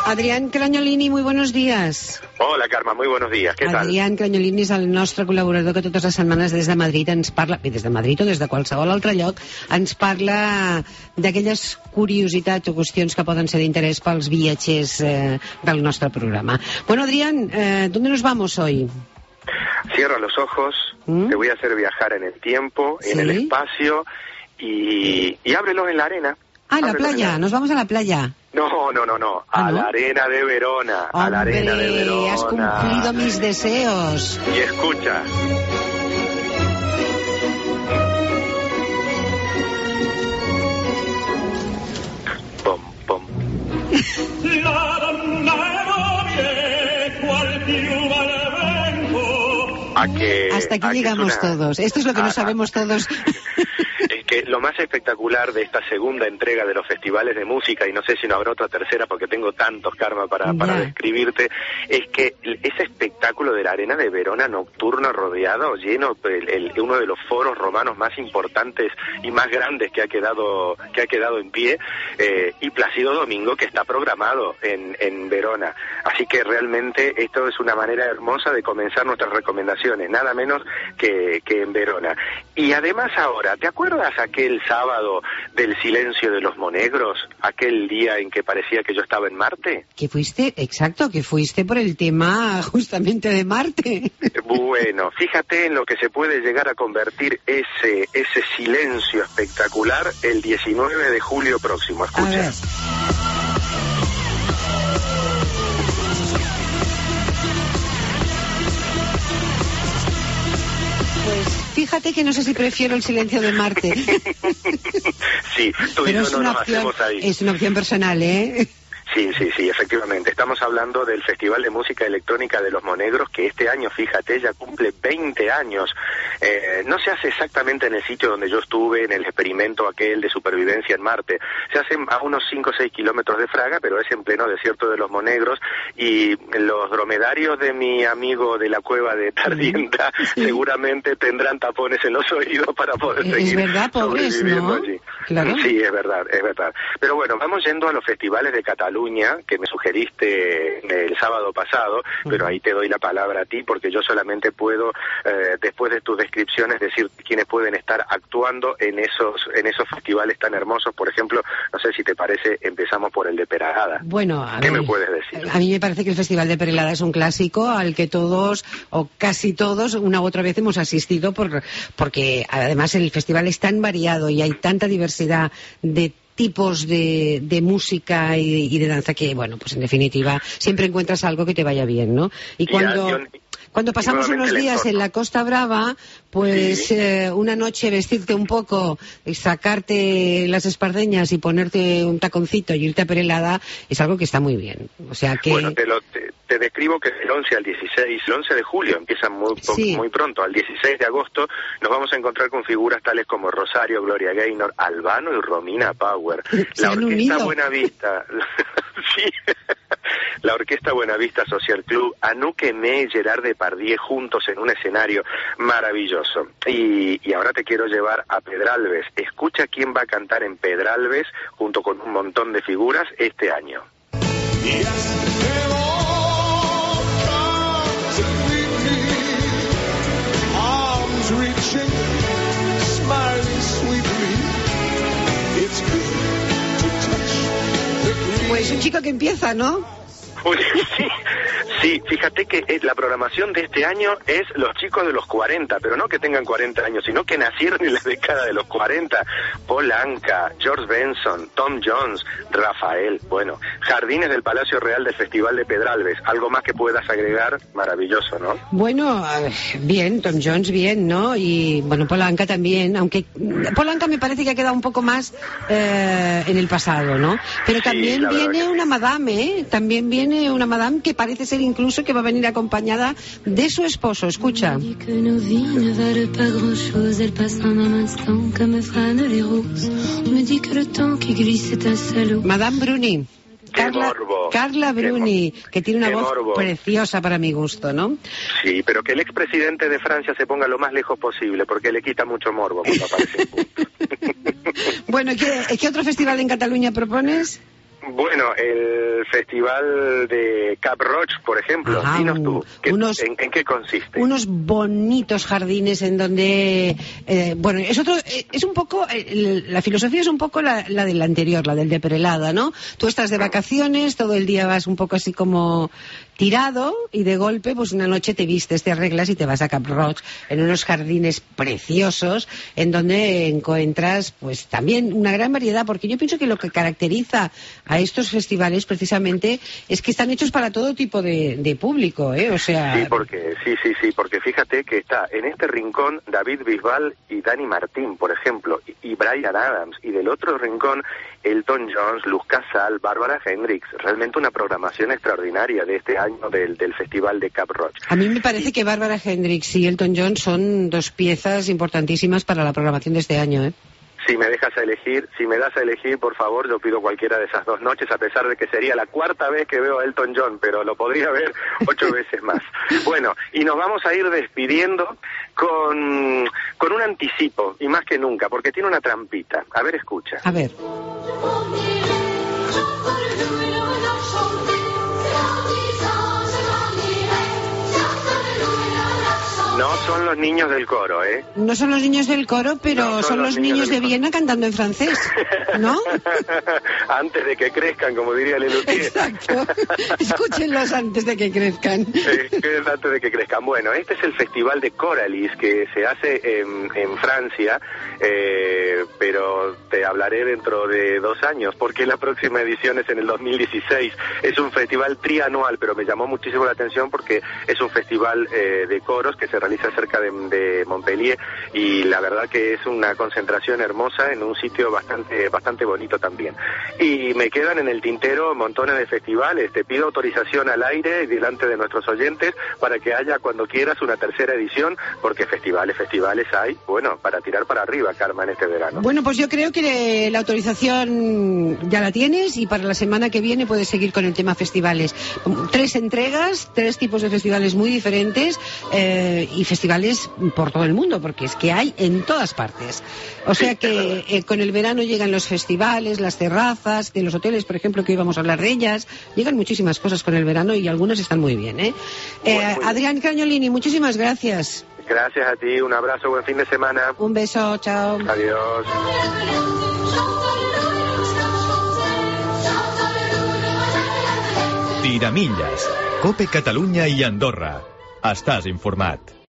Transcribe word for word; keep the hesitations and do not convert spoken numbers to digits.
Adrián Crañolini, muy buenos días. Hola, Carme, muy buenos días. Què tal? Adrián Crañolini és el nostre col·laborador que totes les setmanes des de Madrid ens parla, i des de Madrid o des de qualsevol altre lloc, ens parla d'aquelles curiositats o qüestions que poden ser d'interès pels viatgers eh, del nostre programa. Bueno, Adrián, eh, ¿dónde nos vamos hoy? Cierra los ojos, ¿Mm? Te voy a hacer viajar en el tiempo, ¿Sí? en el espacio, y, y ábrelos en la arena. Ah, en la playa, la... nos vamos a la playa. No, no, no, no, a ¿Ah, no? la arena de Verona, Hombre, a la arena de Verona. Has cumplido mis deseos. Y escucha. Pom, pom. A que, Hasta aquí llegamos una... todos. Esto es lo que a, no sabemos todos. Es que lo más espectacular de esta segunda entrega de los festivales de música, y no sé si no habrá otra tercera porque tengo tantos, Carme, para, para describirte, es que ese espectáculo de la arena de Verona nocturno rodeado, lleno, el, el, uno de los foros romanos más importantes y más grandes que ha quedado que ha quedado en pie, eh, y Plácido Domingo, que está programado en, en Verona. Así que realmente esto es una manera hermosa de comenzar nuestras recomendaciones, nada menos que, que en Verona. Y además ahora, ¿te acuerdas aquel sábado del silencio de los monegros? Aquel día en que parecía que yo estaba en Marte. Que fuiste, exacto, que fuiste por el tema justamente de Marte. Bueno, fíjate en lo que se puede llegar a convertir ese, ese silencio espectacular el diecinueve de julio próximo. Escucha. A ver. Pues fíjate que no sé si prefiero el silencio de Marte. Sí, tú Pero y yo es no una nos opción, hacemos ahí. Es una opción personal, ¿eh? Sí, sí, sí, efectivamente. Estamos hablando del Festival de Música Electrónica de los Monegros, que este año, fíjate, ya cumple veinte años. Eh, no se hace exactamente en el sitio donde yo estuve, en el experimento aquel de supervivencia en Marte. Se hace a unos cinco o seis kilómetros de Fraga, pero es en pleno desierto de los Monegros, y los dromedarios de mi amigo de la cueva de Tardienta sí. seguramente tendrán tapones en los oídos para poder es seguir verdad, pobres, sobreviviendo ¿no? allí. Claro. Sí, es verdad, es verdad. Pero bueno, vamos yendo a los festivales de Cataluña, que me sugeriste el sábado pasado, uh-huh. pero ahí te doy la palabra a ti, porque yo solamente puedo, eh, después de tus descripciones, decir quiénes pueden estar actuando en esos en esos festivales tan hermosos. Por ejemplo, no sé si te parece, empezamos por el de Perelada. Bueno, a ¿Qué ver, me puedes decir? A mí me parece que el Festival de Perelada es un clásico al que todos, o casi todos, una u otra vez hemos asistido, por, porque además el festival es tan variado y hay tanta diversidad de tipos de, de música y, y de danza que, bueno, pues en definitiva siempre encuentras algo que te vaya bien, ¿no? Y cuando... Cuando pasamos unos días en la Costa Brava, pues sí. eh, una noche vestirte un poco, sacarte las espardeñas y ponerte un taconcito y irte a Perelada es algo que está muy bien. O sea que... Bueno, te, lo, te, te describo que el once al dieciséis, el once de julio empieza muy, sí. muy pronto, al dieciséis de agosto nos vamos a encontrar con figuras tales como Rosario, Gloria Gaynor, Albano y Romina Power. Se la han Orquesta unido. Buenavista... sí. La Orquesta Buenavista Social Club, Anouk Aimée, Gerard Depardieu juntos en un escenario maravilloso. Y, y ahora te quiero llevar a Pedralbes. Escucha quién va a cantar en Pedralbes junto con un montón de figuras este año. Pues un chico que empieza, ¿no? Sí, sí, fíjate que la programación de este año es los chicos de los cuarenta, pero no que tengan cuarenta años, sino que nacieron en la década de los cuarenta. Paul Anka, George Benson, Tom Jones, Rafael, bueno, Jardines del Palacio Real del Festival de Pedralbes. Algo más que puedas agregar, maravilloso, ¿no? Bueno, bien, Tom Jones bien, ¿no? Y bueno, Paul Anka también, aunque Paul Anka me parece que ha quedado un poco más eh, en el pasado, ¿no? Pero también sí, viene una sí. madame, ¿eh? También viene una madame que parece ser incluso que va a venir acompañada de su esposo. Escucha. Madame Bruni. Carla, Carla Bruni, qué, que tiene una voz morbo. Preciosa para mi gusto, ¿no? Sí, pero que el expresidente de Francia se ponga lo más lejos posible, porque le quita mucho morbo cuando aparece en punto. Bueno, ¿qué, ¿qué otro festival en Cataluña propones? Bueno, el festival de Cap Roig, por ejemplo, Ajá, dinos tú, ¿qué, unos, en, ¿en qué consiste? Unos bonitos jardines en donde, eh, bueno, es otro, es un poco, eh, la filosofía es un poco la, la del anterior, la del de Perelada, ¿no? Tú estás de vacaciones, todo el día vas un poco así como tirado y de golpe, pues una noche te vistes, te arreglas y te vas a Cap Roig, en unos jardines preciosos, en donde encuentras, pues también una gran variedad, porque yo pienso que lo que caracteriza a estos festivales precisamente es que están hechos para todo tipo de, de público, ¿eh? O sea... Sí, porque, sí, sí, sí, porque fíjate que está en este rincón David Bisbal y Dani Martín, por ejemplo, y, y Bryan Adams, y del otro rincón Elton John, Luz Casal, Bárbara Hendricks, realmente una programación extraordinaria de este año del, del Festival de Cap Roig. A mí me parece y... que Bárbara Hendricks y Elton John son dos piezas importantísimas para la programación de este año, ¿eh? Si me dejas a elegir, si me das a elegir, por favor, yo pido cualquiera de esas dos noches, a pesar de que sería la cuarta vez que veo a Elton John, pero lo podría ver ocho veces más. Bueno, y nos vamos a ir despidiendo con, con un anticipo, y más que nunca, porque tiene una trampita. A ver, escucha. A ver. No son los niños del coro, ¿eh? No son los niños del coro, pero no, son, son los, los niños, niños de Viena cantando en francés, ¿no? Antes de que crezcan, como diría Lelutier. Exacto. Escúchenlos antes de que crezcan. Eh, antes de que crezcan. Bueno, este es el Festival de Coralis que se hace en, en Francia, eh, pero te hablaré dentro de dos años, porque la próxima edición es en el dos mil dieciséis. Es un festival trianual, pero me llamó muchísimo la atención porque es un festival eh, de coros que se realiza cerca de, de Montpellier, y la verdad que es una concentración hermosa en un sitio bastante bastante bonito también. Y me quedan en el tintero montones de festivales. Te pido autorización al aire y delante de nuestros oyentes para que haya cuando quieras una tercera edición, porque festivales, festivales hay, bueno, para tirar para arriba, Karma, en este verano. Bueno, pues yo creo que la autorización ya la tienes y para la semana que viene puedes seguir con el tema festivales. Tres entregas, tres tipos de festivales muy diferentes, eh, y festivales por todo el mundo, porque es que hay en todas partes. O sea que eh, con el verano llegan los festivales, las terrazas de los hoteles, por ejemplo, que hoy vamos a hablar de ellas. Llegan muchísimas cosas con el verano y algunas están muy bien, ¿eh? eh muy, muy Adrián Cagnolini, muchísimas gracias. Gracias a ti, un abrazo, buen fin de semana. Un beso, chao. Adiós. Tiramilles, Cope Catalunya i Andorra. Estàs informat.